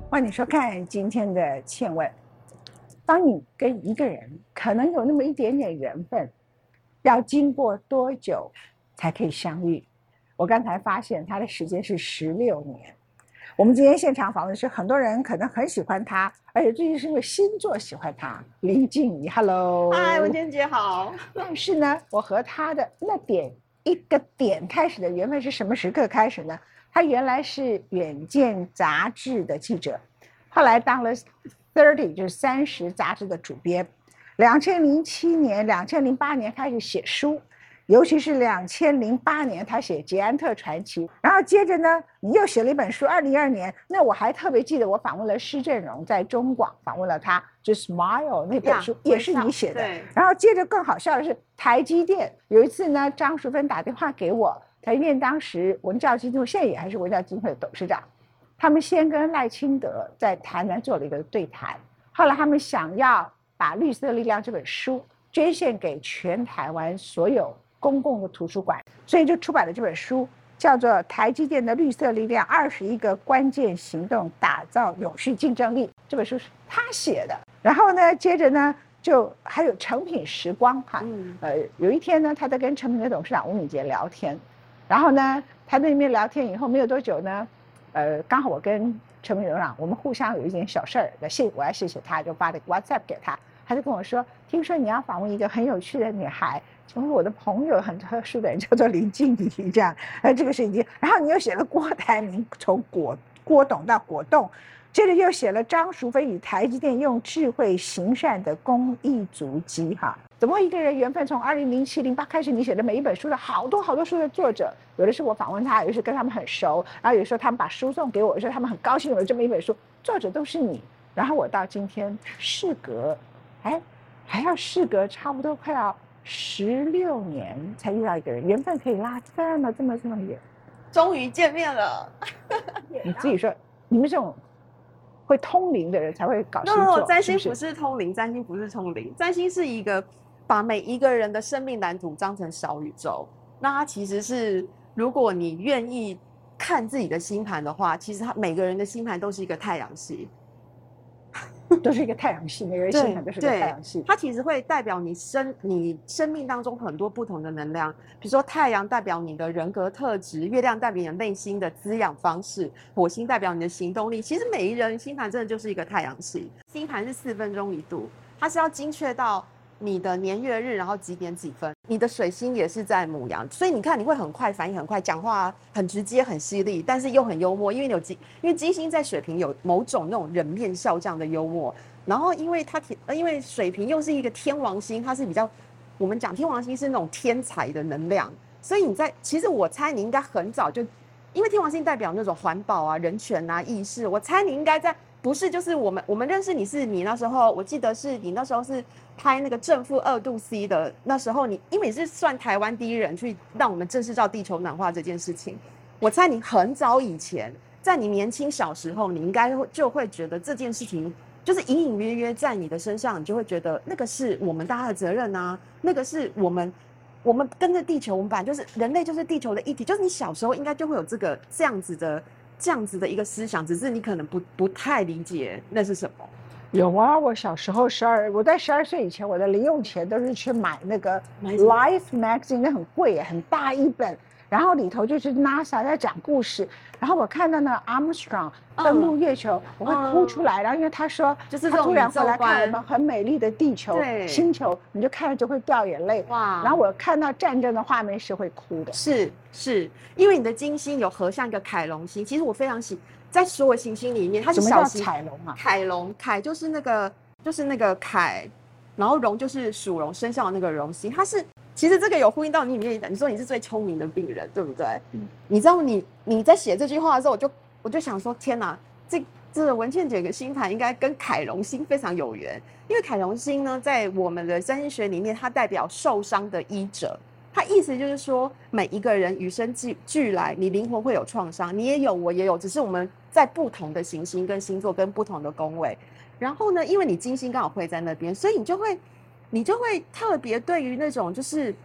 欢迎收看今天的倩问。当你跟一个人可能有那么一点点缘分，要经过多久才可以相遇？我刚才发现他的时间是16年。我们今天现场访问的是很多人可能很喜欢他，而且最近是因为星座喜欢他，林静怡。Hello， 嗨，文娟姐好。 但是呢，我和他的一个点开始的缘分是什么时刻开始呢？他原来是《远见》杂志的记者，后来当了30，就是30杂志的主编。2007年、2008年开始写书，尤其是2008年他写《捷安特传奇》，然后接着呢，你又写了一本书。2012年，那我还特别记得我访问了施振荣，在中广访问了他，就《Smile》那本书也是你写的。然后接着更好笑的是，台积电有一次呢，张淑芬打电话给我。台积电当时文教基金会，现在也还是文教基金会的董事长，他们先跟赖清德在台南做了一个对谈，后来他们想要把《绿色力量》这本书捐献给全台湾所有公共的图书馆，所以就出版了这本书，叫做《台积电的绿色力量：21个关键行动，打造永续竞争力》。这本书是他写的。然后呢，接着呢，就还有诚品时光哈，有一天呢，他在跟诚品的董事长吴敏杰聊天。然后呢，他在那边聊天以后没有多久呢，刚好我跟陈明荣我们互相有一件小事儿，我要谢谢他，就发了个 WhatsApp 给他，他就跟我说，听说你要访问一个很有趣的女孩，成为我的朋友，很特殊的人，叫做林静怡，这样，这个是已经，然后你又写了郭台铭，从郭董到果冻。接着又写了张淑芬与台积电用智慧行善的公益足迹哈，怎么一个人缘分从2007、08开始，你写的每一本书的好多书的作者，有的是我访问他，有的是跟他们很熟，然后有时候他们把书送给我，有时候他们很高兴有了这么一本书，作者都是你。然后我到今天事隔，还要事隔差不多快要16年才遇到一个人，缘分可以拉这么远， 终于见面了。 你自己说，你们这种会通灵的人才会搞星座。 占星不是通灵，占星不是通灵，占星是一个把每一个人的生命蓝图当成小宇宙。那它其实是，如果你愿意看自己的星盘的话，其实每个人的星盘都是一个太阳系。 都是一个太阳系，每个人星盘都是个太阳系。 它其实会代表你生命当中很多不同的能量，比如说太阳代表你的人格特质，月亮代表你的内心的滋养方式，火星代表你的行动力。其实每一人星盘真的就是一个太阳系。星盘是4分钟一度，它是要精确到你的年月日，然后几点几分。你的水星也是在牡羊，所以你看你会很快，反应很快，讲话很直接很犀利，但是又很幽默，因为金星在水瓶有某种那种人面笑匠的幽默。然后因为水瓶又是一个天王星，它是比较，我们讲天王星是那种天才的能量，所以其实我猜你应该很早就，因为天王星代表那种环保啊、人权啊、意识，我猜你应该不是就是我们认识你是你那时候，我记得是你那时候是拍那个正负2度 C 的，那时候因为你是算台湾第一人去让我们正视到地球暖化这件事情，我猜你很早以前，在你年轻小时候，你应该就会觉得这件事情就是隐隐约约在你的身上，你就会觉得那个是我们大家的责任啊，那个是我们跟着地球，我们本来就是人类，就是地球的一体，就是你小时候应该就会有这样子的一个思想，只是你可能不太理解那是什么。 有啊，我小时候我在12岁以前，我的零用钱都是去买那个 Life Magazine， 那很贵，很大一本，然后里头就是 NASA 在讲故事，然后我看到那 Armstrong 登陆月球，我会哭出来，然后因为他说， 就是他突然回来看我们很美丽的地球星球，你就看了就会掉眼泪。哇！然后我看到战争的画面是会哭的。 是，因为你的金星有合像一个凯龙星，其实我非常在所有行星里面，它是小星。 什么叫凯龙啊？ 凯就是那个凯，然后龙就是属龙生肖的那个龙星，它是。其实这个有呼应到你里面，你说你是最聪明的病人，对不对？你知道你在写这句话的时候，我就想说，天哪，这文倩姐的星盘应该跟凯龙星非常有缘，因为凯龙星呢，在我们的占星学里面，它代表受伤的医者，它意思就是说，每一个人与生俱来，你灵魂会有创伤，你也有，我也有，只是我们在不同的行星跟星座跟不同的宫位。然后呢，因为你金星刚好会在那边，所以你就会特别对于那种就是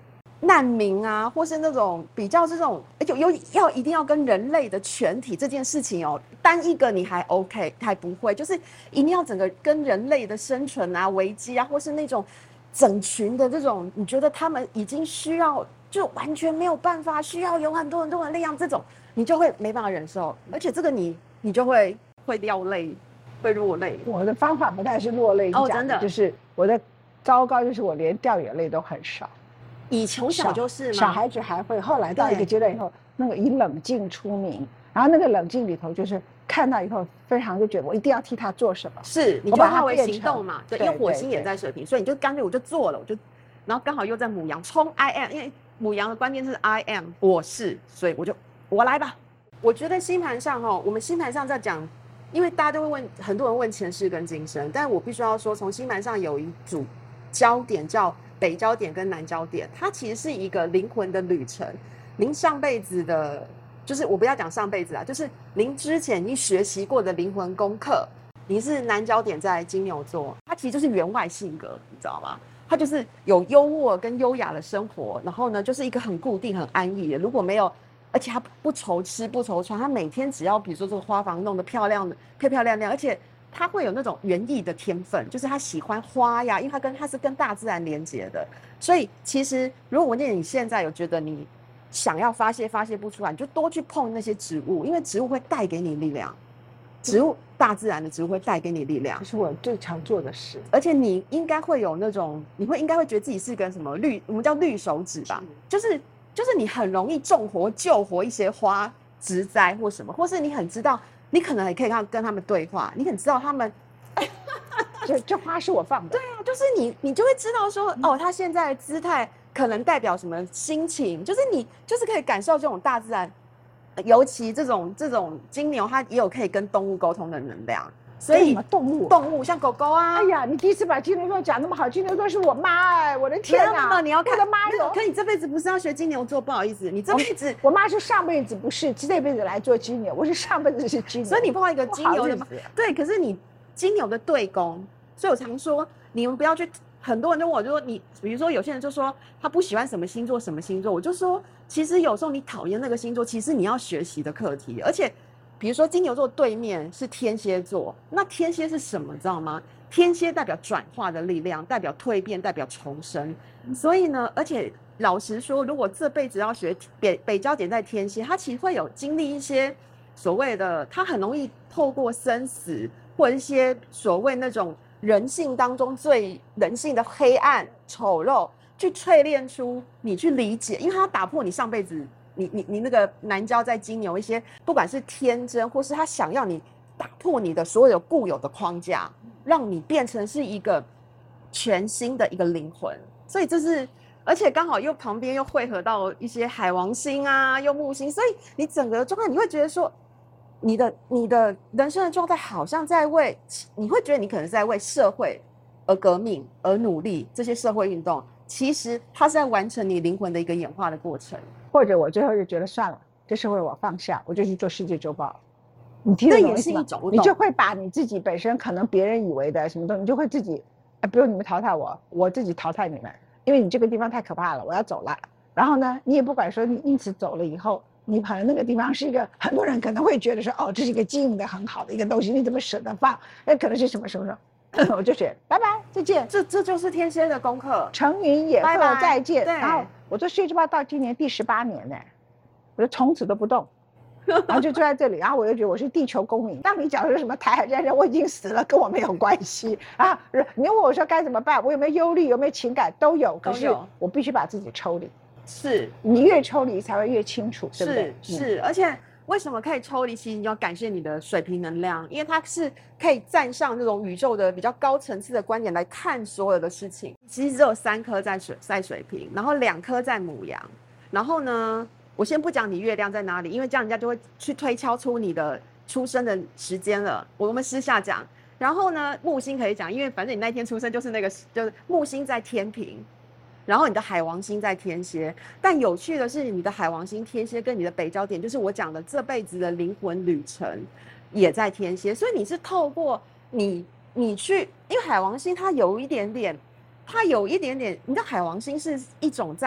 难民啊，或是那种比较这种一定要跟人类的全体这件事情哦，单一个你还 OK 还不会，就是一定要整个跟人类的生存啊、危机啊，或是那种整群的这种，你觉得他们已经需要就完全没有办法，需要有很多很多的力量，这种你就会没办法忍受，而且这个你就会掉泪，会落泪。 我的方法不太是落泪， 真的就是我的糟糕，就是我连掉眼泪都很少。 你从小就是吗？ 小孩子还会，后来到一个阶段以后，那个以冷静出名，然后那个冷静里头就是看到以后，非常就觉得我一定要替他做什么， 是你就化为行动嘛？对，因为火星也在水瓶，所以你就干脆我就做了，然后刚好又在牡羊冲 I am， 因为牡羊的关键是 I am， 我是，所以我来吧。我觉得星盘上我们星盘上在讲，因为大家都会问，很多人问前世跟今生，但我必须要说，从星盘上有一组焦点叫北焦点跟南焦点，它其实是一个灵魂的旅程。您上辈子的，就是我不要讲上辈子啦，就是您之前你学习过的灵魂功课，你是南焦点在金牛座，它其实就是员外性格，你知道吗？它就是有优渥跟优雅的生活，然后呢，就是一个很固定、很安逸的。如果没有，而且他不愁吃不愁穿，他每天只要比如说这个花房弄得漂亮亮，而且他会有那种园艺的天分，就是他喜欢花呀，因为他是跟大自然连接的。所以其实如果文健你现在有觉得你想要发泄不出来，你就多去碰那些植物，因为植物会带给你力量。植物，大自然的植物会带给你力量， 这是我最常做的事。 而且你应该会有那种，应该会觉得自己是个什么我们叫绿手指吧，就是你很容易种活救活一些花植栽或什么，或是你很知道，你可能也可以跟他们对话，你很知道他们， 这花是我放的。 对啊，就是你就会知道说，哦，他现在的姿态可能代表什么心情，就是你就是可以感受这种大自然。尤其这种金牛，它也有可以跟动物沟通的能量，所以动物像狗狗啊。 哎呀，你第一次把金牛座讲那么好，金牛座是我妈哎，我的天哪！ 你要看我的妈哟！ 可你这辈子不是要学金牛座，不好意思，你这辈子我妈是上辈子不是，这辈子来做金牛，我是上辈子是金牛， 所以你碰到一个金牛的嘛？对，可是你金牛的对宫，所以我常说你们不要去。很多人就问我，就说你，比如说有些人就说他不喜欢什么星座，我就说，其实有时候你讨厌那个星座，其实你要学习的课题。而且，比如说金牛座对面是天蝎座，那天蝎是什么，知道吗？天蝎代表转化的力量，代表蜕变，代表重生。所以呢，而且老实说，如果这辈子要学北焦点在天蝎，他其实会有经历一些所谓的，他很容易透过生死或者一些所谓那种。人性当中最人性的黑暗丑陋，去淬炼出你去理解，因为它要打破你上辈子你那个南焦在金牛一些，不管是天真，或是他想要你打破你的所有固有的框架，让你变成是一个全新的一个灵魂。所以这是，而且刚好又旁边又汇合到一些海王星啊，又木星，所以你整个状态你会觉得说。你的人生的状态好像在你会觉得你可能在为社会而革命而努力，这些社会运动其实它是在完成你灵魂的一个演化的过程。 或者我最后就觉得算了，这社会我放下，我就去做世界周报。你听得懂意思吗？你就会把你自己本身可能别人以为的什么东西，你就会自己，不用你们淘汰我自己淘汰你们，因为你这个地方太可怕了，我要走了。然后呢，你也不管说你因此走了以后。你可能那个地方是一个很多人可能会觉得说，哦，这是一个经营的很好的一个东西，你怎么舍得放？那可能是什么？我就选拜拜再见。 这就是天蝎的功课。 乘云野鹤再见。 对。 然后我做世界周报到今年第18年呢，我就从此都不动，然后就坐在这里。然后我就觉得我是地球公民。当你讲说什么台海战争，我已经死了，跟我没有关系啊。你问我说该怎么办，我有没有忧虑，有没有情感，都有。可是我必须把自己抽离。 是你越抽离才会越清楚，对不对？ 是，而且为什么可以抽离？其实你要感谢你的水瓶能量，因为它是可以站上这种宇宙的比较高层次的观点来看所有的事情。其实只有3颗在水瓶，然后2颗在牡羊。然后呢，我先不讲你月亮在哪里，因为这样人家就会去推敲出你的出生的时间了。我们私下讲。然后呢，木星可以讲，因为反正你那天出生就是就是木星在天平。然后你的海王星在天蝎，但有趣的是，你的海王星天蝎跟你的北焦点，就是我讲的这辈子的灵魂旅程，也在天蝎。所以你是透过你去，因为海王星它有一点点，你知道海王星是一种在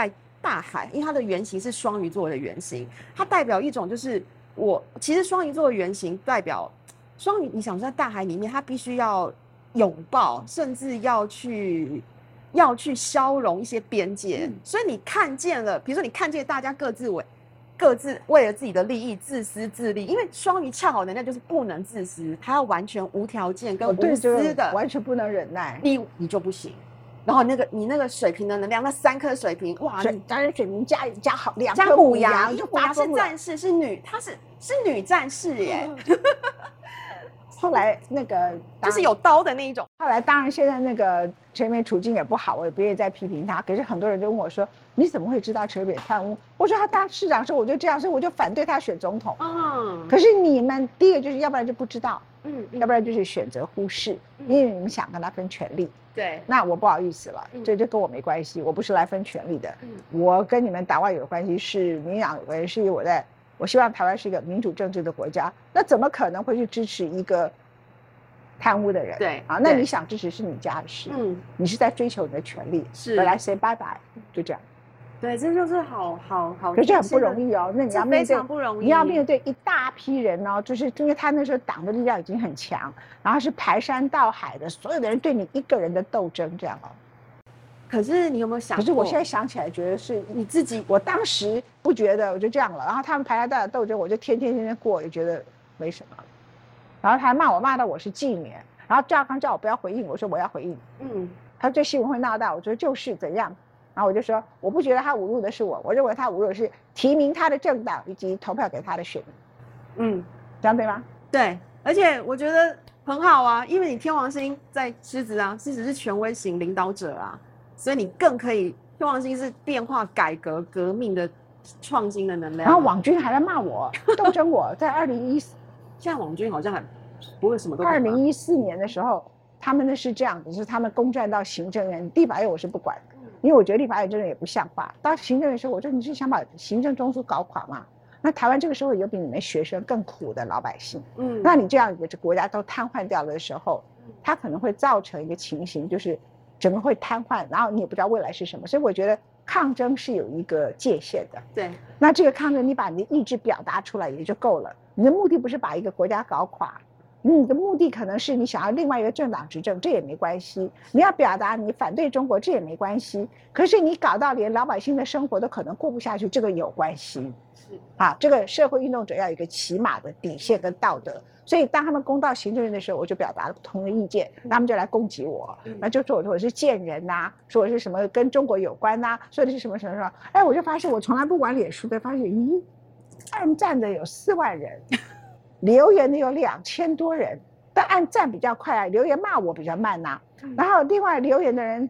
大海，因为它的原型是双鱼座的原型，它代表一种就是其实双鱼座的原型代表双鱼，你想在大海里面，它必须要拥抱，甚至要去消融一些边界。所以你看见了，比如说你看见大家各自为了自己的利益自私自利，因为双鱼恰好能量就是不能自私，他要完全无条件跟无私的， 完全不能忍耐， 你就不行。然后你那个水瓶的能量，那3颗水瓶，哇， 当然水瓶加好2 颗母羊，母羊是战士，是女，她是女战士耶。 后来那个就是有刀的那一种。 后来当然现在那个陈水扁处境也不好，我也不愿意再批评他。可是很多人就问我说：“你怎么会知道陈水扁贪污？”我说他当市长的时候我就这样，所以我就反对他选总统。可是你们第一个就是要不然就不知道，要不然就是选择忽视，因为你们想跟他分权力。 对， 那我不好意思了，这就跟我没关系，我不是来分权力的。我跟你们党外有关系，是民党有关系，是因为我希望台湾是一个民主政治的国家，那怎么可能会去支持一个贪污的人？ 对啊，那你想支持是你家的事，你是在追求你的权利， 是本来谁拜拜，就这样。 对，这就是好。 可是这很不容易哦，那你要面对， 非常不容易， 你要面对一大批人哦，就是因为他那时候党的力量已经很强，然后是排山倒海的，所有的人对你一个人的斗争这样哦。 可是你有没有想过？ 可是我现在想起来，觉得是你自己。我当时不觉得，我就这样了。然后他们排山倒海斗争，我就天天过，也觉得没什么。然后他还骂我，骂到我是妓女。然后赵康叫我不要回应，我说我要回应。他说这新闻会闹大，我说就是怎样。然后我就说我不觉得他侮辱的是我，我认为他侮辱的是提名他的政党以及投票给他的选民。这样对吗？ 对，而且我觉得很好啊，因为你天王星在狮子啊，狮子是权威型领导者啊。所以你更可以，天王星是变化、改革、革命的创新的能量。 然后网军还来骂我，斗争我。在2014， 现在网军好像还不会什么都。 2014年的时候，他们那是这样子，就是他们攻占到行政院，立法院我是不管，因为我觉得立法院真的也不像话。到行政院的时候，我说你是想把行政中枢搞垮吗？那台湾这个时候有比你们学生更苦的老百姓，那你这样一个国家都瘫痪掉了的时候，它可能会造成一个情形，就是整个会瘫痪，然后你也不知道未来是什么。所以我觉得抗争是有一个界限的。 对， 那这个抗争你把你的意志表达出来也就够了。你的目的不是把一个国家搞垮，你的目的可能是你想要另外一个政党执政，这也没关系。你要表达你反对中国，这也没关系。可是你搞到连老百姓的生活都可能过不下去，这个有关系。 是啊，这个社会运动者要有一个起码的底线跟道德。所以当他们攻到行政院的时候，我就表达了不同的意见，他们就来攻击我，那就说我是贱人呐，说我是什么跟中国有关呐，说的是什么什么什么。哎，我就发现我从来不玩脸书的，发现咦，按赞的有4万人，留言的有2000多人，但按赞比较快啊，留言骂我比较慢呐。然后另外留言的人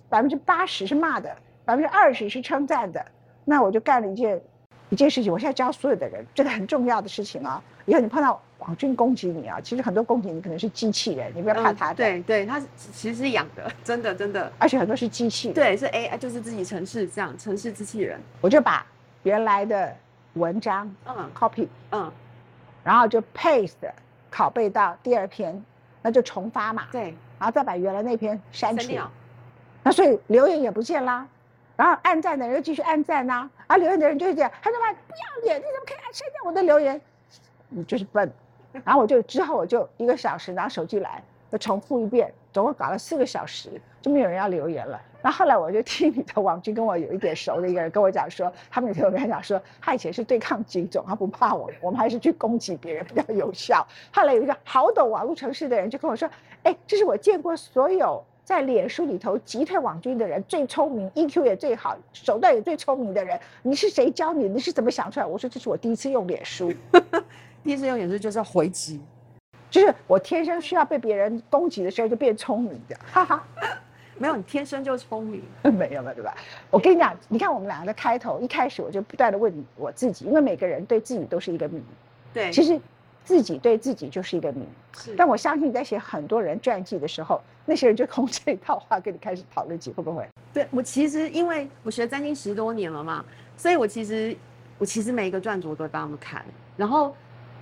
80%是骂的，20%是称赞的。那我就干了一件事情，我现在教所有的人，这个很重要的事情啊。以后你碰到网军攻击你啊，其实很多攻击你可能是机器人，你不要怕他的。 对，他其实是养的，真的。 而且很多是机器人。 对，是 AI，就是自己程式这样，程式机器人。 我就把原来的文章copy，然后就 paste 拷贝到第2篇，那就重发嘛。 对， 然后再把原来那篇删除。那所以留言也不见啦。然后按赞的人又继续按赞呐，留言的人就是这样，他说：“不要脸，你怎么可以删掉我的留言？你就是笨。”然后之后我就1个小时拿手机来，就重复一遍，总共搞了4个小时，就没有人要留言了。然后后来我就听你的网军跟我有一点熟的一个人跟我讲说，他们有跟他讲说，他以前是对抗警总，他不怕我们还是去攻击别人比较有效。后来有一个好懂网络程式的人就跟我说：“哎，这是我见过所有在脸书里头击退网军的人最聪明 ，EQ 也最好，手段也最聪明的人，你是谁教你？你是怎么想出来？”我说：“这是我第一次用脸书， 第一次用脸书就是要回击， 就是我天生需要被别人攻击的时候就变聪明的，哈哈。” 没有，你天生就聪明。 没有，对吧？我跟你讲，你看我们2个的开头，一开始我就不断的问我自己，因为每个人对自己都是一个谜。 对， 其实自己对自己就是一个谜。 是， 但我相信你在写很多人传记的时候，那些人就从这一套话跟你开始讨论起，会不会？ 对，我其实因为我学占星10多年了嘛，所以我其实每一个传主我都会帮他们看，然后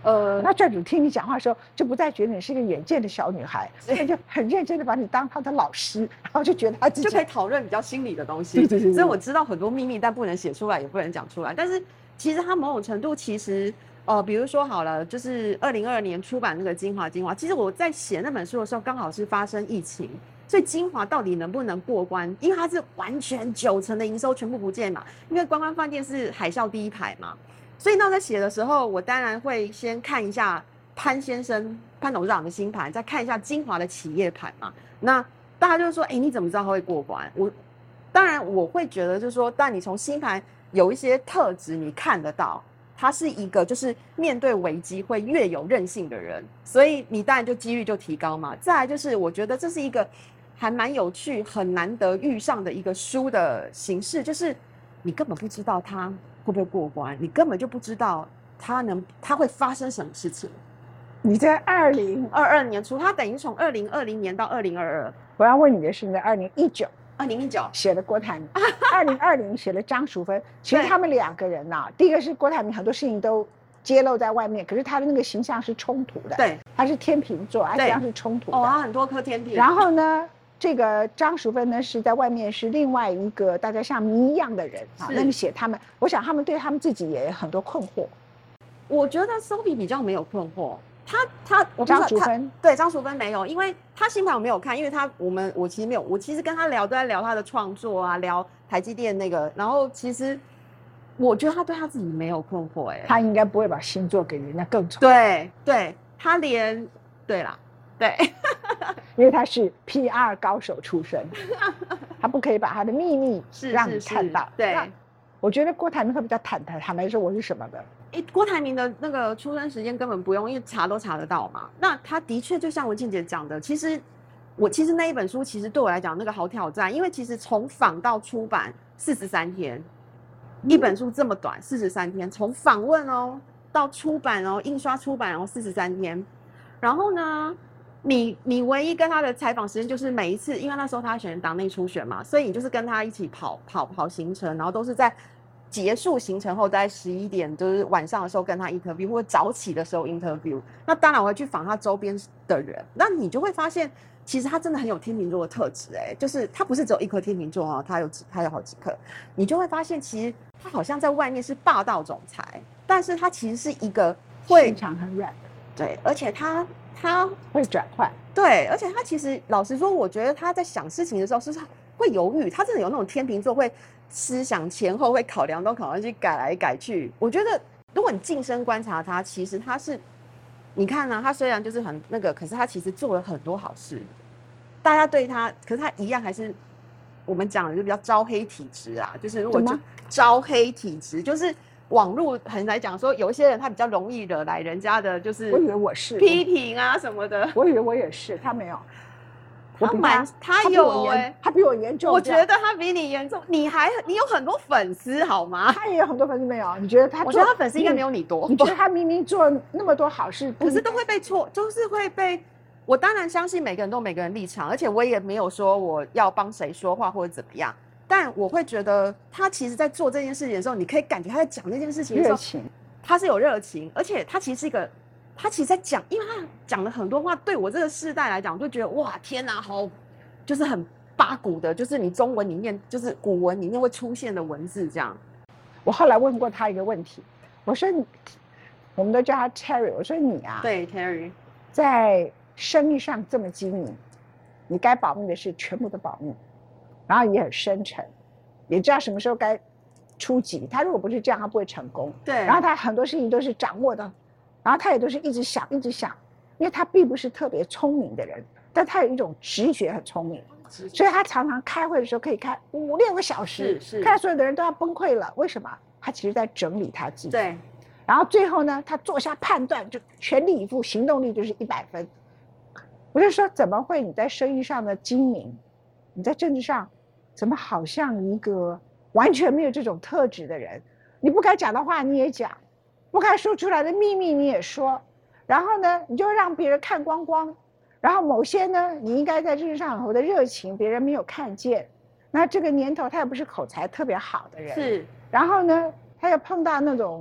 那债主听你讲话的时候，就不再觉得你是一个远见的小女孩，所以就很认真的把你当他的老师，然后就觉得他自己就可以讨论比较心理的东西。 对。 所以我知道很多秘密，但不能写出来，也不能讲出来。但是其实它某种程度，其实比如说好了，就是2022年出版那个精华，其实我在写那本书的时候，刚好是发生疫情。所以精华到底能不能过关？因为它是完全90%的营收全部不见嘛，因为观光饭店是海啸第一排嘛，所以那在写的时候，我当然会先看一下潘董事长的星盘，再看一下精华的企业盘嘛。那大家就说，你怎么知道他会过关？当然我会觉得就是说，但你从星盘有一些特质你看得到，他是一个就是面对危机会越有韧性的人，所以你当然就几率就提高嘛。再来就是我觉得这是一个还蛮有趣、很难得遇上的一个书的形式，就是你根本不知道他会不会过关，你根本就不知道他会发生什么事情。 你在2022 年初，他等于从2020年到2022。 我要问你的是，你在2019写了郭台铭，2020写了张淑芬。其实他们两个人呐，第一个是郭台铭很多事情都揭露在外面，可是他的那个形象是冲突的。 对， 他是天秤座，他形象是冲突的。 他很多颗天秤。 然后呢？这个张淑芬呢是在外面是另外一个大家像谜一样的人啊。那你写他们，我想他们对他们自己也很多困惑。 我觉得 Sophie 比较没有困惑， 张淑芬对张淑芬没有，因为他星盘我没有看，因为我其实没有，我其实跟他都在聊他的创作啊，聊台积电那个，然后其实我觉得他对他自己没有困惑， 他应该不会把星座给人家更丑。 对，他连对啦。对， 因为他是 PR 高手出身，他不可以把他的秘密让你看到。 对， 我觉得郭台铭会比较坦白说我是什么的。 郭台铭的那个出生时间根本不用，因为查都查得到嘛。那他的确就像文庆姐讲的，其实那一本书其实对我来讲那个好挑战，因为其实从访到出版43天，一本书这么短43天，从访问到出版印刷出版43天，然后呢？你唯一跟他的采访时间就是每一次，因为那时候他选党内初选嘛，所以你就是跟他一起跑行程，然后都是在结束行程后，大概11点，就是晚上的时候跟他 interview， 或者早起的时候 interview。那当然我会去访他周边的人，那你就会发现，其实他真的很有天秤座的特质，就是他不是只有一颗天秤座他有好几颗，你就会发现，其实他好像在外面是霸道总裁，但是他其实是一个心肠很软的， 对，而且他会转换， 对，而且他其实老实说，我觉得他在想事情的时候是会犹豫，他真的有那种天秤座会思想前后会考量东考量西，改来改去。我觉得如果你近身观察他，其实他是，你看他虽然就是很那个，可是他其实做了很多好事，大家对他，可是他一样还是我们讲的就比较招黑体质啊，就是如果就招黑体质就是。网络很来讲说，有一些人他比较容易惹来人家的，就是我以为我是批评啊什么的。 我以为我也是，他没有。 他有他比我严重。 我觉得他比你严重，你有很多粉丝好吗？ 他也有很多粉丝没有？你觉得他？ 我觉得他粉丝应该没有你多。 你觉得他明明做那么多好事， 可是都会被错，就是会被。我当然相信每个人都有每个人立场，而且我也没有说我要帮谁说话或者怎么样。但我会觉得，他其实在做这件事情的时候，你可以感觉他在讲那件事情的时候，他是有热情，而且他其实是一个，他其实在讲，因为他讲了很多话，对我这个世代来讲，我就觉得哇，天哪，好，就是很八股的，就是你中文里面，就是古文里面会出现的文字这样。 我后来问过他一个问题，我说我们都叫他 Terry， 我说你啊， 对 Terry， 在生意上这么精明，你该保密的事全部都保密。然后也很深沉，也知道什么时候该出击。他如果不是这样，他不会成功。 对。 然后他很多事情都是掌握的，然后他也都是一直想，因为他并不是特别聪明的人，但他有一种直觉很聪明，所以他常常开会的时候可以开5、6个小时，看到所有的人都要崩溃了。为什么？他其实在整理他自己。 对。 然后最后呢，他做下判断就全力以赴，行动力就是100分。我就说，怎么会你在生意上的精明，你在政治上？怎么好像一个完全没有这种特质的人？你不该讲的话你也讲，不该说出来的秘密你也说，然后呢，你就让别人看光光，然后某些呢，你应该在政治上有的热情，别人没有看见。那这个年头他也不是口才特别好的人， 是。 然后呢，他又碰到那种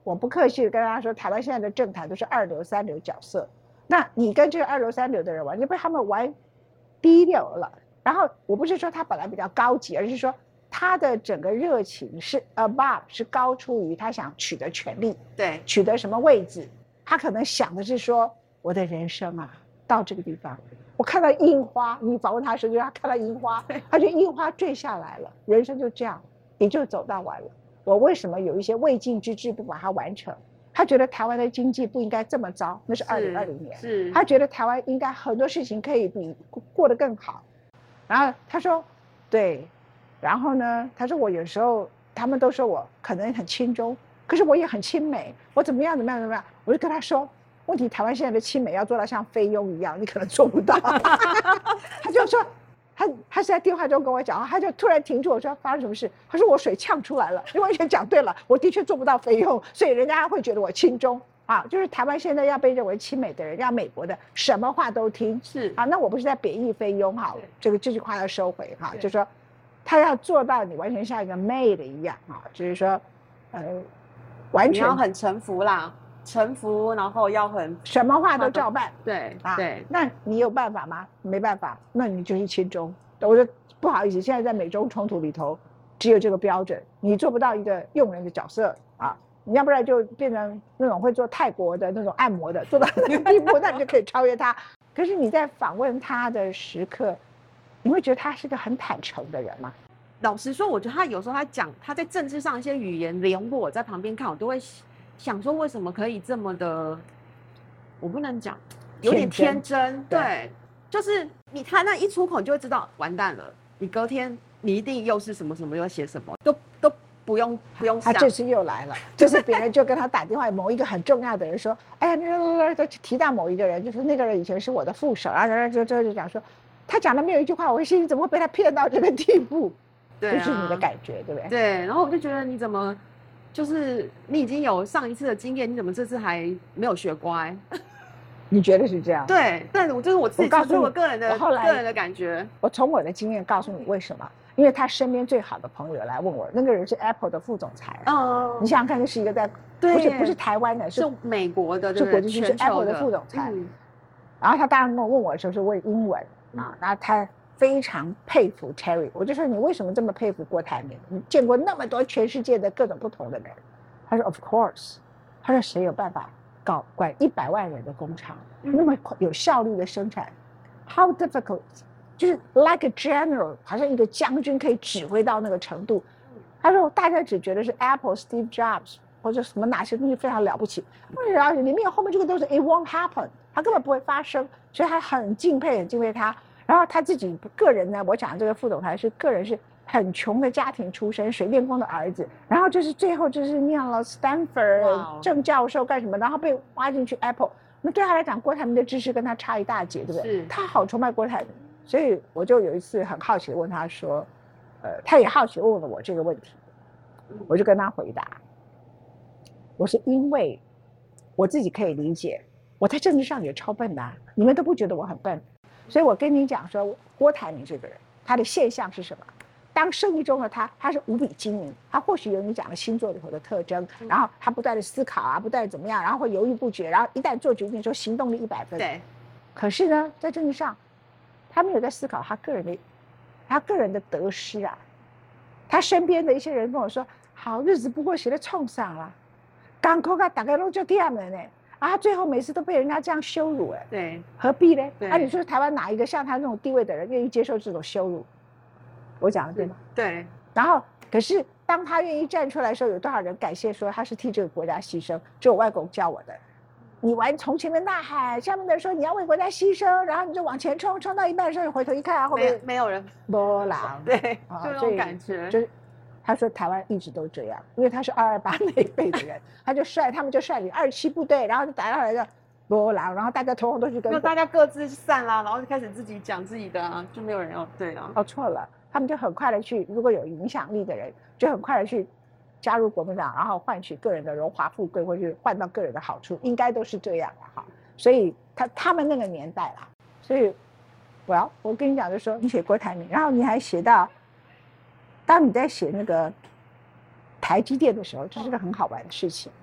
我不客气的跟大家说，台湾现在的政坛都是二流三流角色，那你跟这个二流三流的人玩，就被他们玩第一流了。然后我不是说他本来比较高级，而是说他的整个热情是 above， 是高出于他想取得权力， 对， 取得什么位置，他可能想的是说我的人生啊到这个地方，我看到樱花，你访问他的时候就他看到樱花，他觉得樱花坠下来了，人生就这样，也就走到完了。我为什么有一些未尽之志不把它完成？他觉得台湾的经济不应该这么糟，那是2020年， 是他觉得台湾应该很多事情可以比过得更好。然后他说，对，然后呢，他说我有时候他们都说我可能很亲中，可是我也很亲美，我怎么样怎么样怎么样，我就跟他说，问题台湾现在的亲美要做到像菲佣一样，你可能做不到。他就说，他是在电话中跟我讲，他就突然停住，我说发生什么事？他说我水呛出来了，你完全讲对了，我的确做不到菲佣，所以人家会觉得我亲中。啊，就是台湾现在要被认为亲美的人，要美国的，什么话都听。 是啊，那我不是在贬义菲佣哈，这句话要收回哈，就是说，他要做到你完全像一个 maid 一样啊，就是说，完全你要很臣服啦，臣服，然后要很什么话都照办。 对啊， 对， 那你有办法吗？没办法，那你就是亲中。我说不好意思，现在在美中冲突里头，只有这个标准，你做不到一个用人的角色啊。你要不然就变成那种会做泰国的那种按摩的，做到那个地步，那你就可以超越他。可是你在访问他的时刻，你会觉得他是个很坦诚的人吗？ 老实说，我觉得他有时候他讲他在政治上一些语言，连我在旁边看，我都会想说，为什么可以这么的，我不能讲，有点天真。对，就是他那一出口，你就会知道完蛋了。你隔天你一定又是什么什么，又写什么，都不用想。 他这次又来了，就是别人就跟他打电话，某一个很重要的人说，哎呀，那提到某一个人，就是那个人以前是我的副手，然后就讲说，他讲的没有一句话，我心里怎么会被他骗到这个地步？ 对啊， 就是你的感觉，对不对？ 对，然后我就觉得你怎么，就是你已经有上一次的经验，你怎么这次还没有学乖？ 你觉得是这样？ 对，但我就是我自己告诉我个人的感觉。 我从我的经验告诉你为什么。因为他身边最好的朋友来问我，那个人是 Apple 的副总裁。你想想看，这是一个在不是台湾的， 是美国的， 是国际是 Apple 的副总裁。然后他当然跟我问我的时候是问英文啊，然后他非常佩服 Terry， 我就说你为什么这么佩服郭台铭？你见过那么多全世界的各种不同的人？他说 Of course， 他说谁有办法管100万人的工厂，那么有效率的生产 ？How difficult？就是 like a general， 好像一个将军可以指挥到那个程度。他说大家只觉得是 Apple、Steve Jobs 或者什么哪些东西非常了不起，然后里面后面这个都是 it won't happen， 他根本不会发生，所以他很敬佩他。然后他自己个人呢，我讲这个副总裁是个人是很穷的家庭出身，水电工的儿子，然后就是最后就是念了 Stanford 正教授干什么，然后被挖进去 Apple。那对他来讲，郭台铭的知识跟他差一大截，对不对？他好崇拜郭台铭。所以我就有一次很好奇的问他说，他也好奇问了我这个问题，我就跟他回答，我是因为我自己可以理解，我在政治上也超笨的，你们都不觉得我很笨，所以我跟你讲说，郭台铭这个人，他的现象是什么？当生意中的他是无比精明，他或许有你讲的星座里头的特征，然后他不断的思考啊，不断的怎么样，然后会犹豫不决，然后一旦做决定的时候行动力100分。 对。 可是呢，在政治上，他没有在思考他个人的得失啊。他身边的一些人跟我说，好日子不过写的冲上了，港口大概都就点了呢，啊，最后每次都被人家这样羞辱， 对， 何必呢？你说台湾哪一个像他这种地位的人愿意接受这种羞辱？我讲的对吗？ 对。 然后，可是当他愿意站出来的时候，有多少人感谢说他是替这个国家牺牲？就我外公教我的。你从前面呐喊，下面的人说你要为国家牺牲，然后你就往前冲，冲到一半的时候你回头一看，后面没有人， 没人， 对，就那种感觉。 就是他说台湾一直都这样，因为他是228那一辈的人，他们就率领27部队，然后就打下来的没人，然后大家统统都去跟， 大家各自散啦，然后就开始自己讲自己的啊，就没有人要对啊。 错了，他们就很快的去，如果有影响力的人，就很快的去加入国民党，然后换取个人的荣华富贵，或者换到个人的好处，应该都是这样的哈。所以他们那个年代啦，所以我跟你讲，就说你写郭台铭，然后你还写到，当你在写那个台积电的时候，这是个很好玩的事情。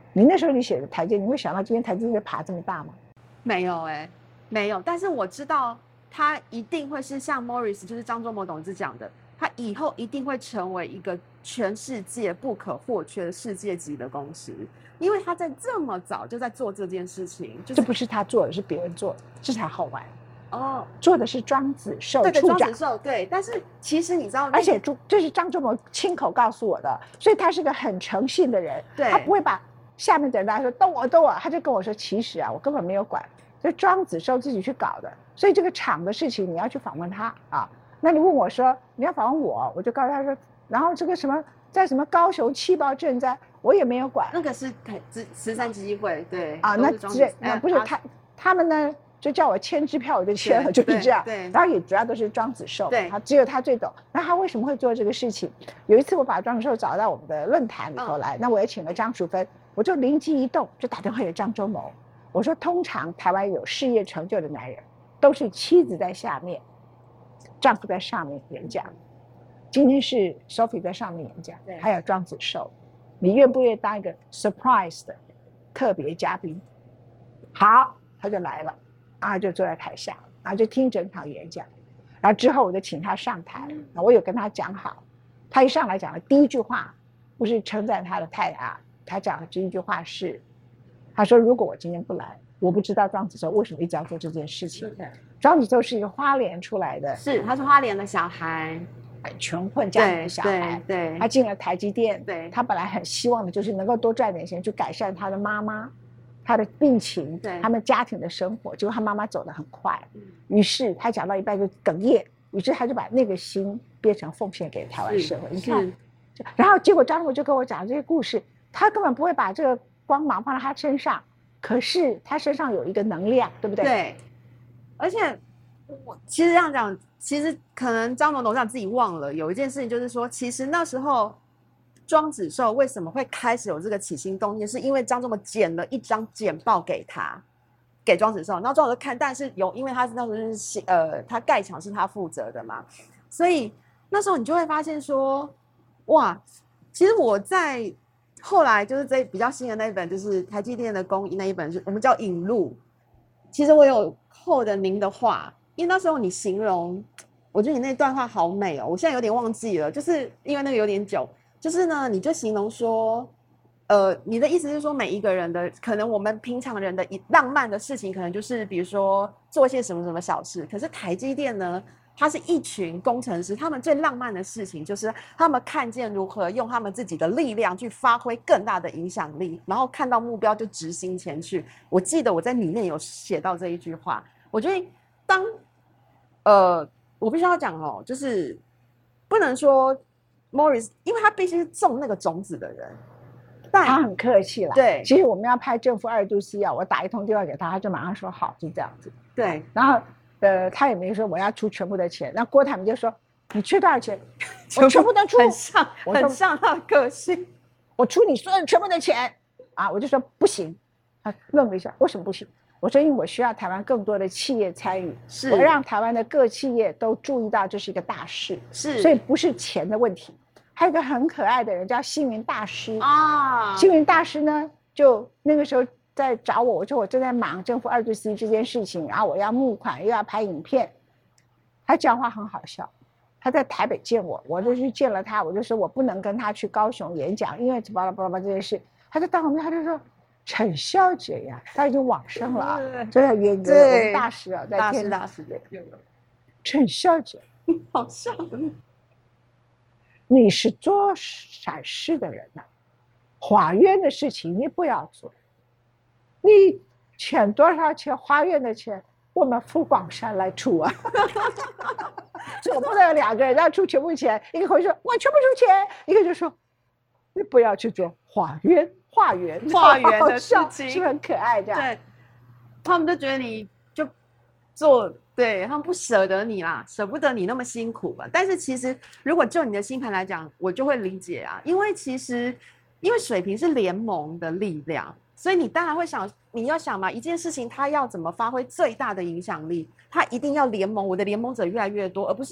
你那时候你写的台阶，你会想到今天台阶会爬这么大吗？ 没有没有。但是我知道他一定会是像 Morris， 就是张忠谋董事讲的，他以后一定会成为一个全世界不可或缺的世界级的公司，因为他在这么早就在做这件事情， 这不是他做的，是别人做的，这才好玩。 哦， 做的是庄子寿对， 处长， 庄子寿对。但是其实你知道， 而且这是张忠谋亲口告诉我的，所以他是个很诚信的人， 对， 他不会把下面的人来说动我，他就跟我说，其实啊，我根本没有管，这庄子寿自己去搞的，所以这个厂的事情你要去访问他啊。那你问我说你要访问我，我就告诉他说，然后这个什么在什么高雄气爆震灾，我也没有管， 那个是慈善基金会，对啊，那不是他们呢？就叫我签支票，我就签了，就是这样。 对， 当然也主要都是庄子寿， 对， 只有他最懂。那他为什么会做这个事情？有一次我把庄子寿找到我们的论坛里头来，那我也请了张淑芬，我就灵机一动，就打电话给张忠谋，我说通常台湾有事业成就的男人，都是妻子在下面，丈夫在上面演讲。今天是 Sophie 在上面演讲，还有庄子寿，你愿不愿意当一个 surprise 的特别嘉宾？好，他就来了。然后就坐在台下，然后就听整场演讲，然后之后我就请他上台，我有跟他讲好，他一上来讲的第一句话不是称赞他的太太，他讲的第一句话是，他说如果我今天不来，我不知道庄子寿为什么一直要做这件事情。庄子寿是一个花莲出来的， 是他是花莲的小孩， 穷困家庭的小孩， 对， 他进了台积电， 对， 他本来很希望的就是能够多赚点钱去改善他的妈妈。他的病情，他们家庭的生活，结果他妈妈走得很快，于是他讲到一半就哽咽，于是他就把那个心变成奉献给台湾社会。你看，然后结果张忠谋就跟我讲这些故事，他根本不会把这个光芒放在他身上，可是他身上有一个能量，对不对？ 对，而且我其实这样讲，其实可能张董事长自己忘了有一件事情，就是说，其实那时候。庄子寿为什么会开始有这个起心动念？是因为张忠谋剪了一张简报给他，给庄子寿，然后庄子寿看，但是因为他那时候是他盖厂是他负责的嘛，所以那时候你就会发现说，哇，其实我在后来就是这比较新的那一本，就是台积电的工艺那一本，是我们叫引录。其实我有扣的您的话，因为那时候你形容，我觉得你那段话好美哦，我现在有点忘记了，就是因为那个有点久。就是呢，你就形容说，你的意思是说，每一个人的可能，我们平常人的浪漫的事情，可能就是比如说做一些什么什么小事。可是台积电呢，它是一群工程师，他们最浪漫的事情就是他们看见如何用他们自己的力量去发挥更大的影响力，然后看到目标就执行前去。我记得我在里面有写到这一句话，我觉得当我必须要讲哦，就是不能说。Morris， 因为他必须是种那个种子的人， 但他很客气啦。 对， 其实我们要拍正负2度 C 啊，我打一通电话给他，他就马上说好，就这样子。 对， 然后他也没说我要出全部的钱。那郭台铭就说你缺多少钱，我全部都出， 很像他的个性。 我出你所有全部的钱啊，我就说不行。他愣了一下，为什么不行？我说因为我需要台湾更多的企业参与，我让台湾的各企业都注意到这是一个大事，所以不是钱的问题。还有一个很可爱的人叫星云大师啊，星云大师呢，就那个时候在找我，我说我正在忙正负2度 C 这件事情，然后我要募款又要拍影片。他讲话很好笑，他在台北见我，我就去见了他，我就说我不能跟他去高雄演讲，因为巴拉巴拉巴拉这件事。他就到后面他就说陈小姐呀，他已经往生了啊，就在演员大师啊，在天大师对， 陈小姐， 好笑的。 你是做善事的人呐，花园的事情你不要做。你欠多少钱？花园的钱我们富广山来出啊。所以我不能有2个人要出全部钱，一个回说我全部出钱，一个就说你不要去做花园的事情，是不是很可爱这样？ 对，他们就觉得你就做。对，他们不舍得你啦，舍不得你那么辛苦吧。但是其实，如果就你的星盘来讲，我就会理解啊，因为其实，因为水瓶是联盟的力量，所以你当然会想，你要想嘛，一件事情它要怎么发挥最大的影响力，它一定要联盟，我的联盟者越来越多，而不是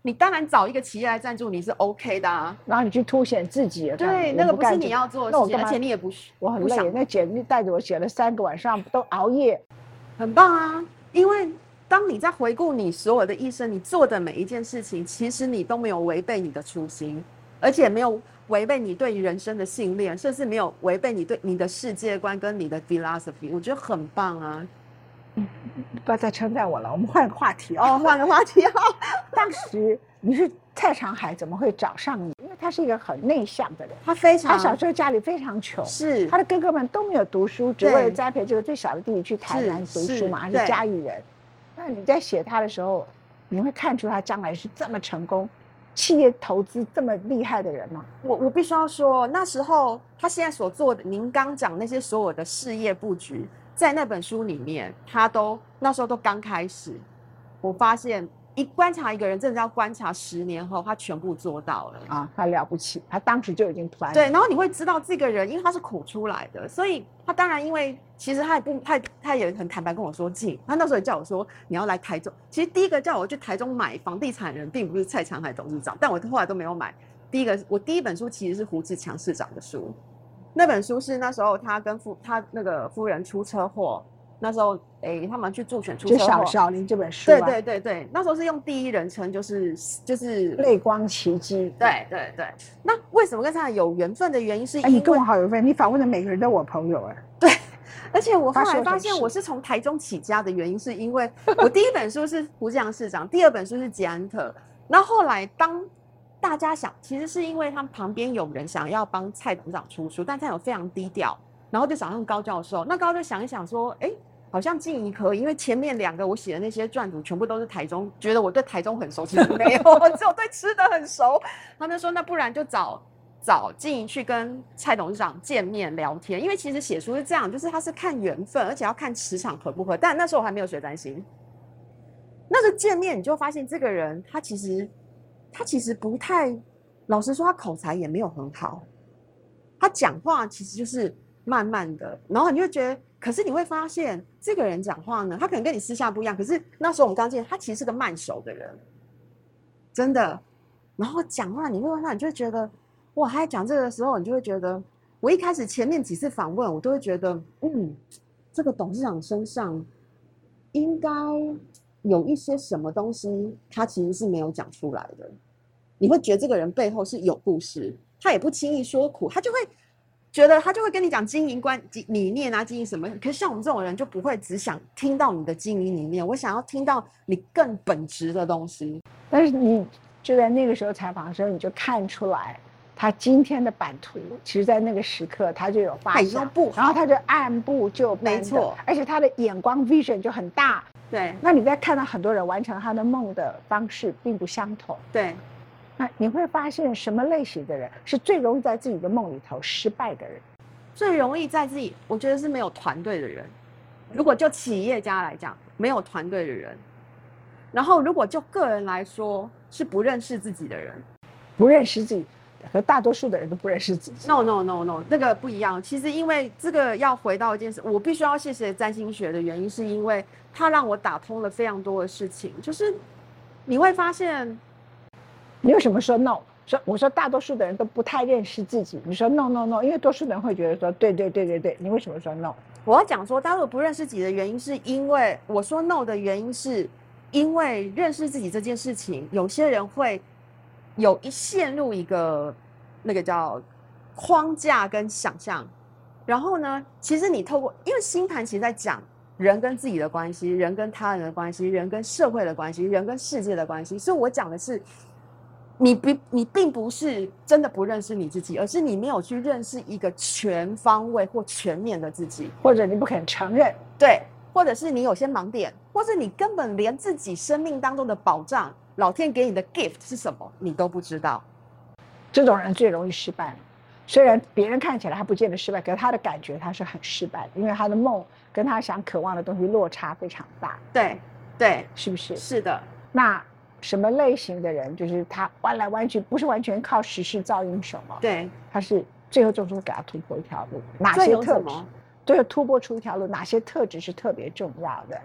你当然找一个企业来赞助你是 OK 的啊。 然后你去凸显自己， 对，那个不是你要做的事情，而且你也不我很累，那简历带着我写了3个晚上，都熬夜， 很棒啊。因为当你在回顾你所有的一生，你做的每一件事情，其实你都没有违背你的初心，而且没有违背你对于人生的信念，甚至没有违背你对你的世界观跟你的 philosophy， 我觉得很棒啊。 不要再称赞我了，我们换个话题哦，换个话题哦。 当时你是蔡长海怎么会找上你？因为他是一个很内向的人，他小时候家里非常穷， 是他的哥哥们都没有读书，只为了栽培这个最小的弟弟去台南读书嘛，他是嘉义人。那你在写他的时候，你会看出他将来是这么成功，企业投资这么厉害的人吗？ 我必须要说，那时候他现在所做的，您刚讲那些所有的事业布局，在那本书里面，他都那时候都刚开始。我发现，观察一个人，真的要观察10年后，他全部做到了啊，他了不起，他当时就已经plan了。 对，然后你会知道这个人，因为他是苦出来的，所以他当然因为其实他也很坦白跟我说，他那时候也叫我说你要来台中。其实第一个叫我去台中买房地产人，并不是蔡长海董事长，但我后来都没有买。我第一本书其实是胡志强市长的书。那本书是那时候他跟他那个夫人出车祸，那时候他们去助选出车祸。 就小林这本书啊， 对，那时候是用第一人称，就是泪光奇迹。 对。那为什么跟他有缘分的原因是因为， 你跟我好有缘分，你访问的每个人都我朋友对，而且我后来发现我是从台中起家的原因，是因为我第一本书是胡志强市长，第2本书是捷安特，然后后来当大家想，其实是因为他们旁边有人想要帮蔡董事长出书，但蔡董非常低调，然后就找上高教授。那高就想一想说，好像静怡可以，因为前面2个我写的那些传主全部都是台中，觉得我对台中很熟，其实没有，我只有对吃的很熟。他们说，那不然就找静怡去跟蔡董事长见面聊天，因为其实写书是这样，就是他是看缘分，而且要看磁场合不合。但那时候我还没有学占星，那时候见面你就发现这个人他其实不太，老实说，他口才也没有很好，他讲话其实就是慢慢的，然后你会觉得，可是你会发现这个人讲话呢，他可能跟你私下不一样，可是那时候我们刚见，他其实是个慢熟的人，真的。然后讲话你会问他，你就会觉得，哇，他在讲这个的时候，你就会觉得，我一开始前面几次访问，我都会觉得，这个董事长身上应该有一些什么东西，他其实是没有讲出来的。你会觉得这个人背后是有故事，他也不轻易说苦，他就会觉得他就会跟你讲经营理念啊，经营什么。可是像我们这种人就不会只想听到你的经营理念，我想要听到你更本质的东西。 但是你就在那个时候采访的时候，你就看出来他今天的版图，其实在那个时刻他就有发想，然后他就按部就班的， 没错， 而且他的眼光 vision 就很大。 对， 那你在看到很多人完成他的梦的方式并不相同。 对。 那你会发现什么类型的人是最容易在自己的梦里头失败的人？ 最容易在自己，我觉得是没有团队的人。如果就企业家来讲，没有团队的人，然后如果就个人来说，是不认识自己的人。 不认识自己，和大多数的人都不认识自己。 No， 那个不一样。其实因为这个要回到一件事，我必须要谢谢占星学的原因，是因为它让我打通了非常多的事情。就是你会发现。 你为什么说 no？ 我说大多数的人都不太认识自己。你说 no， 因为多数人会觉得说对。你为什么说 no？ 我要讲说，大家不认识自己的原因，是因为我说 no 的原因，是因为认识自己这件事情，有些人会陷入一个那个叫框架跟想象。然后呢，其实你透过，因为星盘其实在讲人跟自己的关系，人跟他人的关系，人跟社会的关系，人跟世界的关系。所以我讲的是。你并不是真的不认识你自己，而是你没有去认识一个全方位或全面的自己， 或者你不肯承认， 对，或者是你有些盲点，或者你根本连自己生命当中的保障，老天给你的 gift 是什么，你都不知道。 这种人最容易失败。虽然别人看起来他不见得失败，可是他的感觉他是很失败的，因为他的梦跟他想渴望的东西落差非常大。 对， 是不是？ 是的。 那什么类型的人，就是他弯来弯去，不是完全靠时势造英雄哦。 对， 他是最后终究给他突破一条路。哪些特质？对，突破出一条路，哪些特质是特别重要的？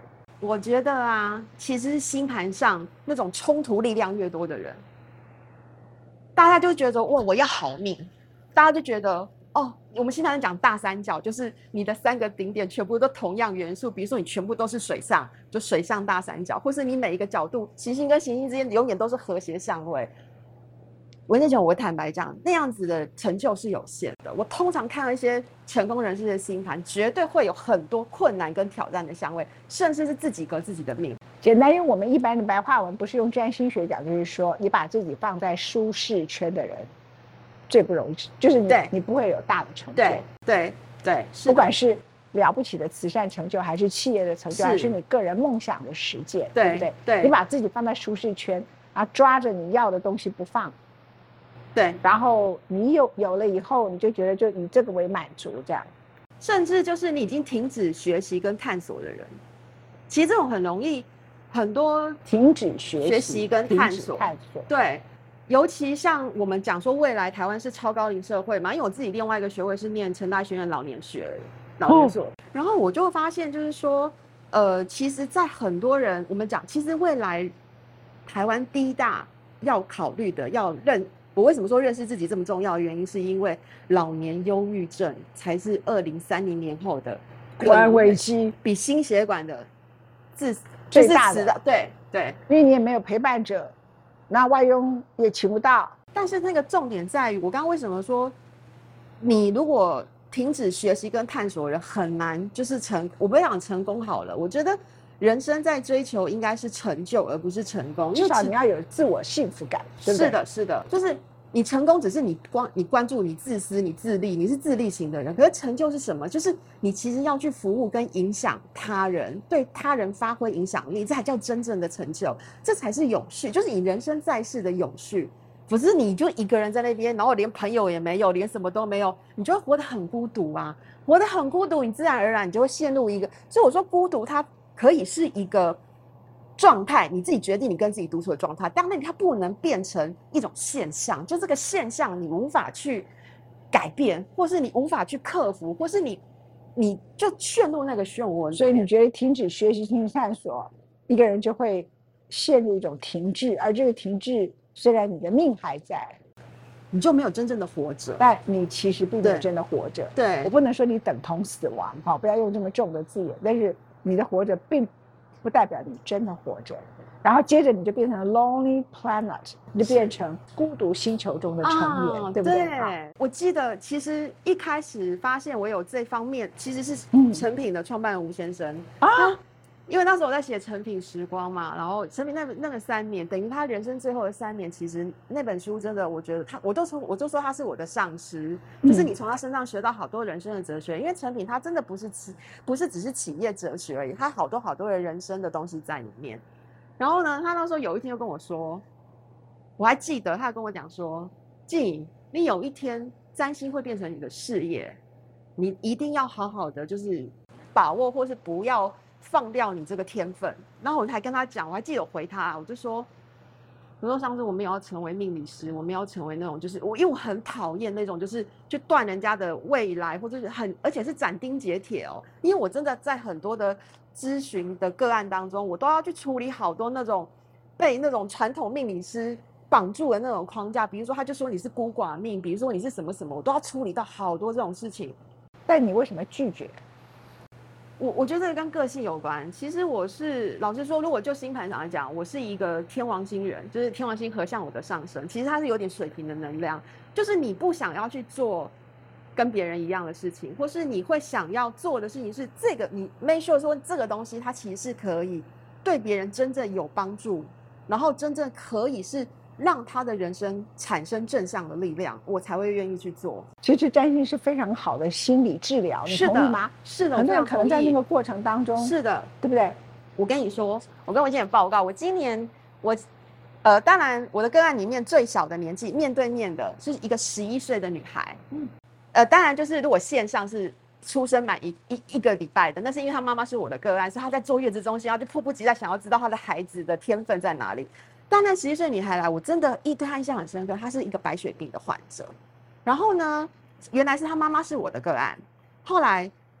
我觉得啊，其实星盘上那种冲突力量越多的人，大家就觉得哇，我要好命，大家就觉得哦，我们星盘讲大三角，就是你的3个顶点全部都同样元素，比如说你全部都是水象，就水象大三角，或是你每一个角度行星跟行星之间永远都是和谐相位。我那种我坦白讲，那样子的成就是有限的。我通常看到一些成功人士的星盘，绝对会有很多困难跟挑战的相位，甚至是自己革自己的命。 简单用我们一般的白话文，不是用占星学讲，就是说你把自己放在舒适圈的人最不容易，就是你不会有大的成就。 对， 不管是了不起的慈善成就，还是企业的成就，还是你个人梦想的实践，对不对？ 对， 你把自己放在舒适圈，然后抓着你要的东西不放。 对， 然后你有了以后，你就觉得就以这个为满足，这样。 甚至就是你已经停止学习跟探索的人，其实这种很容易，很多停止学习跟探索。对，尤其像我们讲说未来台湾是超高龄社会嘛，因为我自己另外一个学位是念成大学院老年所，然后我就发现就是说，其实，在很多人我们讲，其实未来台湾第一大要考虑的我为什么说认识自己这么重要的原因，是因为老年忧郁症才是2030年后的国安危机， 比心血管的最大的。 对， 因为你也没有陪伴者，那外佣也请不到。 但是那个重点在于，我刚刚为什么说，你如果停止学习跟探索的人很难，就是我不要讲成功好了，我觉得人生在追求应该是成就，而不是成功。 至少你要有自我幸福感，对不对？ 是的，就是你成功只是你关注你自私，你自利，你是自利型的人。可是成就是什么？就是你其实要去服务跟影响他人，对他人发挥影响力，这才叫真正的成就，这才是永续，就是你人生在世的永续。不是你就一个人在那边，然后连朋友也没有，连什么都没有，你就会活得很孤独啊！活得很孤独，你自然而然你就会陷入一个。所以我说孤独它可以是一个状态，你自己决定你跟自己独处的状态，但它不能变成一种现象，就这个现象你无法去改变，或是你无法去克服，或是你就陷入那个漩涡。 所以你觉得停止学习、停止探索，一个人就会陷入一种停滞，而这个停滞虽然你的命还在， 你就没有真正的活着， 但你其实并没有真的活着。 对， 我不能说你等同死亡，不要用这么重的字眼，但是你的活着并不代表你真的活着。然后接着你就变成了 lonely planet， 你就变成孤独星球中的成员，对不对？ 对，我记得其实一开始发现我有这方面，其实是成品的创办人吴先生因为那时候我在写成品时光嘛，然后成品那个3年，等于他人生最后的3年，其实那本书真的，我觉得我就说他是我的上师，就是你从他身上学到好多人生的哲学，因为成品他真的不是只是企业哲学而已，他好多的人生的东西在里面。然后呢，他那时候有一天就跟我说，我还记得他跟我讲说，静，你有一天占星会变成你的事业，你一定要好好的就是把握，或是不要放掉你这个天分。然后我还跟他讲，我还记得我回他，我就说上次我没有要成为命理师，我没有要成为那种就是因为我很讨厌那种就是去断人家的未来，或者是而且是斩钉截铁哦。因为我真的在很多的咨询的个案当中，我都要去处理好多那种被那种传统命理师绑住的那种框架，比如说他就说你是孤寡命，比如说你是什么什么，我都要处理到好多这种事情。 但你为什么拒绝？ 我觉得这个跟个性有关。其实我是老实说，如果就星盘上来讲，我是一个天王星人，就是天王星合向我的上升，其实它是有点水平的能量，就是你不想要去做跟别人一样的事情，或是你会想要做的事情是这个，你 make sure 说这个东西它其实是可以对别人真正有帮助，然后真正可以是让他的人生产生正向的力量，我才会愿意去做。 其实占星是非常好的心理治疗，你同意吗？ 是的， 很多人可能在那个过程当中， 是的， 对不对？ 我跟你说，我跟我今年报告，我今年当然我的个案里面最小的年纪面对面的是一个11岁的女孩，当然就是如果线上是出生满一个礼拜的，那是因为她妈妈是我的个案，所以她在坐月子中心，她就迫不及待想要知道她的孩子的天分在哪里。但那11岁女孩来，我真的对她印象很深刻，她是一个白血病的患者。然后呢，原来是她妈妈是我的个案，后来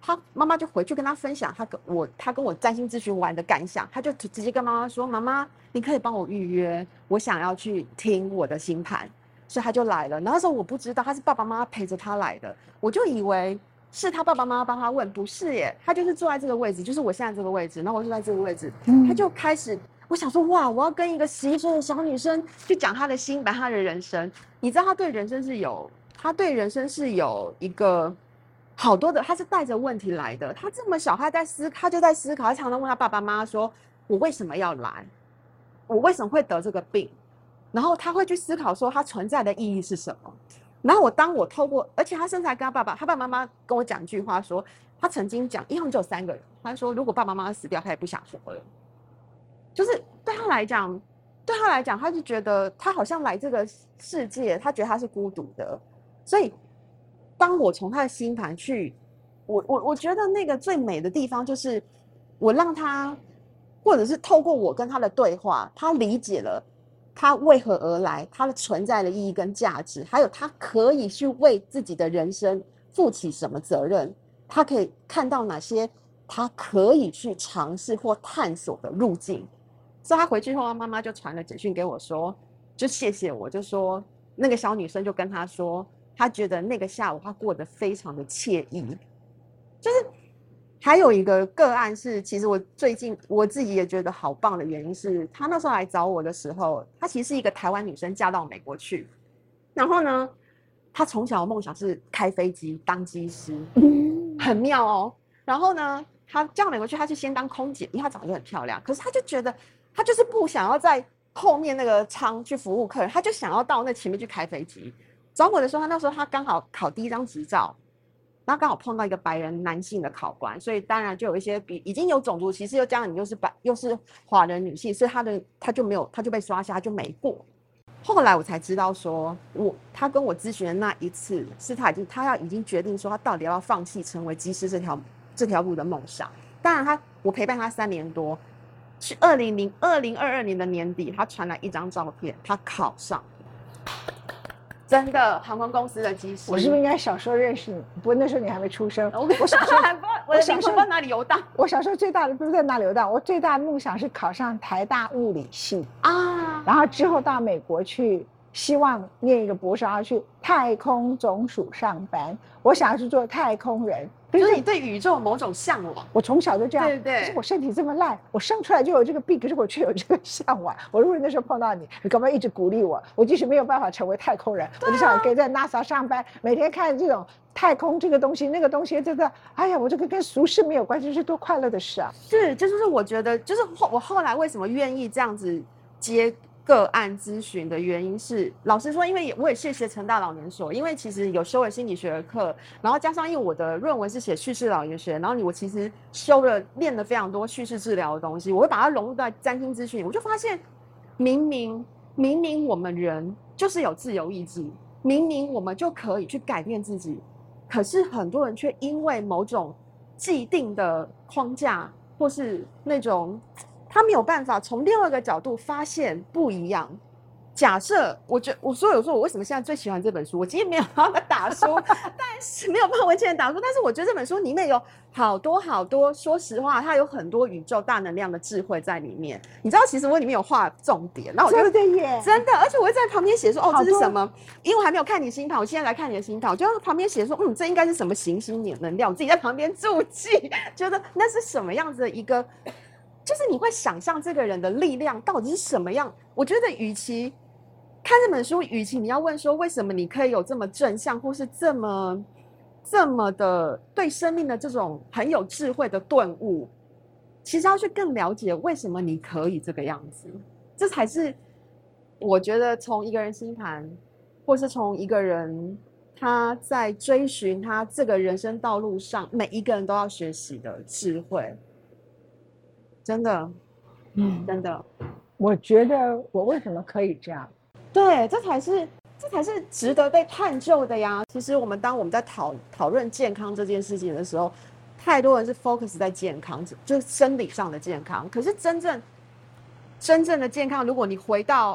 他妈妈就回去跟他分享他跟我占星咨询完的感想，他就直接跟妈妈说：“妈妈，你可以帮我预约，我想要去听我的星盘。”所以他就来了。然后那时候我不知道他是爸爸妈妈陪着他来的，我就以为是他爸爸妈妈帮他问，不是耶，他就是坐在这个位置，就是我现在这个位置，然后我就在这个位置，他就开始。我想说，哇，我要跟一个11岁的小女生去讲她的星盘，她的人生。你知道，她对人生是有一个好多的，她是带着问题来的。她这么小，她就在思考，她常常问她爸爸妈妈说：“我为什么要来？我为什么会得这个病？”然后她会去思考说，她存在的意义是什么。然后当我透过，而且她甚至还跟她爸爸妈妈跟我讲一句话说，她曾经讲，因为他们只有3个人，她说如果爸爸妈妈死掉，她也不想活了。就是对他来讲，他就觉得他好像来这个世界，他觉得他是孤独的。所以，当我从他的星盘去，我觉得那个最美的地方就是，我让他，或者是透过我跟他的对话，他理解了他为何而来，他的存在的意义跟价值，还有他可以去为自己的人生负起什么责任，他可以看到哪些他可以去尝试或探索的路径。所以他回去后，妈妈就传了简讯给我说，就谢谢我，就说那个小女生就跟他说，她觉得那个下午她过得非常的惬意。就是还有一个个案是，其实我最近我自己也觉得好棒的原因是，她那时候来找我的时候，她其实是一个台湾女生嫁到美国去，然后呢，她从小的梦想是开飞机当机师，很妙哦。然后呢，她嫁到美国去，她是先当空姐，因为她长得很漂亮，可是她就觉得。他就是不想要在后面那个舱去服务客人，他就想要到那前面去开飞机。找我的时候，那时候他刚好考第1张执照，然后刚好碰到一个白人男性的考官，所以当然就有一些已经有种族歧视，又加上你又是华人女性，所以他就被刷下，他就没过。后来我才知道说，他跟我咨询的那一次，是他已经决定说，他到底要不要放弃成为机师这条路的梦想。当然我陪伴他3年多。是2022年的年底，他传来一张照片，他考上，真的航空公司的机师。 我是不是应该小时候认识你？不过那时候你还没出生。 我小时候我小时候在哪里游荡？ 我小时候最大的不是在哪里游荡，我最大的梦想是考上台大物理系啊，然后之后到美国去，希望念一个博士，要去太空总署上班。我想要去做太空人。 就是你对宇宙有某种向往。 我从小就这样， 对对。 可是我身体这么烂，我生出来就有这个病，可是我却有这个向往。我如果那时候碰到你，你干嘛一直鼓励我？我即使没有办法成为太空人，我就想可以在 NASA 上班，每天看这种太空这个东西那个东西，真的，哎呀，我这个跟俗世没有关系，是多快乐的事啊！ 是，就是我觉得，就是我后来为什么愿意这样子接个案咨询的原因是，老实说，因为我也谢谢成大老年所，因为其实有修了心理学的课，然后加上因为我的论文是写叙事老年学，然后我其实练了非常多叙事治疗的东西，我会把它融入到占星咨询，我就发现，明明我们人就是有自由意志，明明我们就可以去改变自己，可是很多人却因为某种既定的框架或是那种。他没有办法从另外一个角度发现不一样。假设我说我为什么现在最喜欢这本书？我今天没有办法打书，但是没有办法文献打书，但是我觉得这本书里面有好多，说实话，它有很多宇宙大能量的智慧在里面。你知道，其实我里面有画重点，那我就真的耶， 真的，而且我会在旁边写说，这是什么？因为我还没有看你星盘，我现在来看你的星盘，我就在旁边写说，这应该是什么行星能量，我自己在旁边注记，觉得那是什么样子的一个。就是你会想象这个人的力量到底是什么样？我觉得，与其看这本书，与其你要问说为什么你可以有这么正向，或是这么的对生命的这种很有智慧的顿悟，其实要去更了解为什么你可以这个样子。这才是我觉得从一个人星盘，或是从一个人他在追寻他这个人生道路上，每一个人都要学习的智慧。真的，真的， 我觉得我为什么可以这样？ 对，这才是值得被探究的呀。其实当我们在讨论健康这件事情的时候，太多人是 focus 在健康，就是生理上的健康。可是真正的健康，如果你回到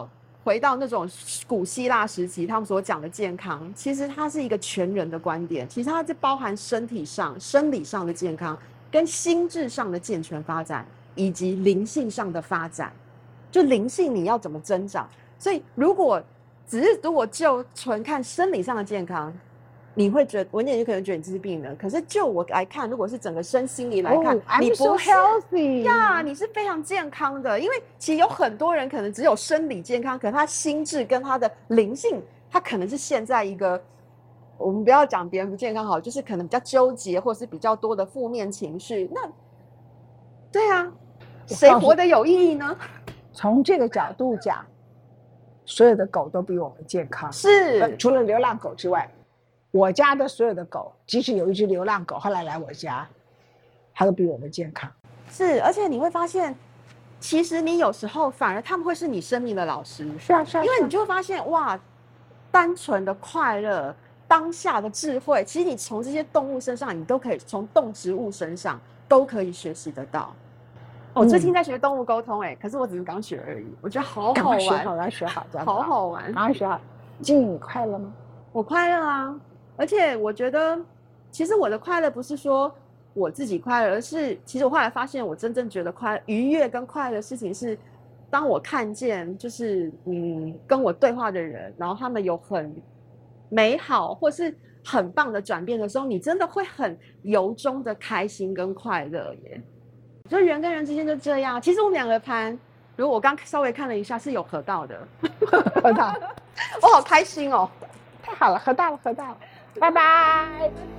回到那种古希腊时期他们所讲的健康，其实它是一个全人的观点，其实它是包含身体上、生理上的健康，跟心智上的健全发展，以及灵性上的发展。就灵性你要怎么增长？所以如果就纯看生理上的健康，你会觉得文姐就可能觉得你这是病人，可是就我来看，如果是整个身心理来看，你不是 I'm so healthy 呀，你是非常健康的。因为其实有很多人可能只有生理健康，可是他心智跟他的灵性，他可能是陷在一个，我们不要讲别人不健康好，就是可能比较纠结，或是比较多的负面情绪。那对啊，谁活得有意义呢？ 从这个角度讲，所有的狗都比我们健康， 是除了流浪狗之外，我家的所有的狗，即使有一只流浪狗后来我家，它都比我们健康。 是，而且你会发现，其实你有时候反而他们会是你生命的老师。 是啊，是啊， 因为你就会发现，哇，单纯的快乐、当下的智慧，其实你从这些动物身上，你都可以从动植物身上都可以学习得到。我最近在学动物沟通，可是我只是刚学而已，我觉得好好玩， 赶快学好， 好好玩， 赶快学好。静，你快乐吗？ 我快乐啊，而且我觉得，其实我的快乐不是说我自己快乐，而是其实我后来发现，我真正觉得愉悦跟快乐的事情是，当我看见就是跟我对话的人，然后他们有很美好或是很棒的转变的时候，你真的会很由衷的开心跟快乐耶。就人跟人之间就这样，其实我们两个盘，如果我刚稍微看了一下，是有合到的， 合到， 我好开心哦， 太好了，合到了，拜拜。